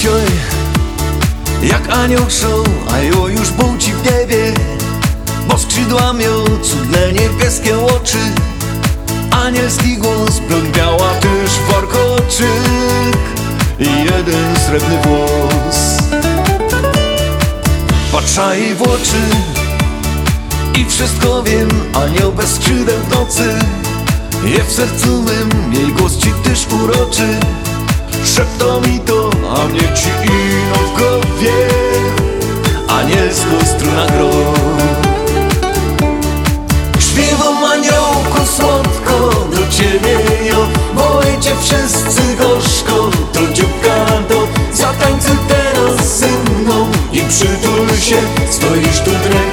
dzisiaj jak anioł show, a jo już buci w niebie, bo skrzydła miał cudne niebieskie oczy. Anielski głos, blond biała też warkoczyk i jeden srebrny włos. Patrzę jej w oczy i wszystko wiem, anioł bez skrzydeł w nocy. Je w sercu mym, jej głos ci też uroczy. Szepto mi to, a mnie ci ino w głowie, anielsko struna gro. Śpiewam aniołku słodko do ciebie, jo, boję cię wszyscy gorzko. To dzióbka to, zatańcuj teraz ze mną i przytul się, stoisz tu dręcz.